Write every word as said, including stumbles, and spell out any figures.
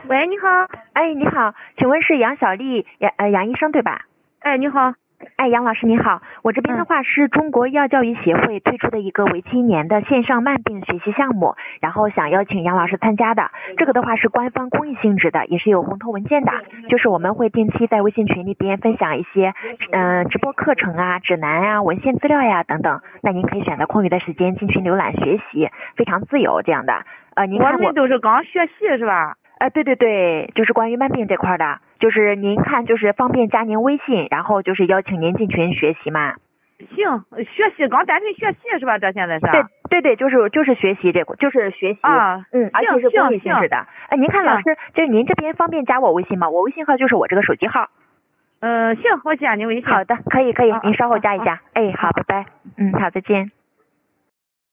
喂，你好。 哎，你好，请问是杨小丽杨呃杨医生对吧？ 哎，你好。 哎，杨老师你好，我这边的话是中国医药教育协会推出的一个为期一年的线上慢病学习项目，然后想邀请杨老师参加的。这个的话是官方公益性质的，也是有红头文件的，就是我们会定期在微信群里边分享一些嗯、呃、直播课程啊、指南啊、文献资料呀等等。那您可以选择空余的时间进群浏览学习，非常自由这样的。呃，您看我们都是刚学习是吧？ 呃，对对对，就是关于慢病这块的，就是您看就是方便加您微信，然后就是邀请您进群学习嘛。 行，学习刚单纯学习是吧？这现在是？ 对对对，就是就是学习这个，就是学习啊， 嗯，而且是公益性质的。哎，您看老师，就是您这边方便加我微信吗？我微信号就是我这个手机号。 嗯、呃，行，我加你微信。 好的，可以可以， 啊、 您稍后加一下。 啊、 哎，好，拜拜。嗯，好，再见。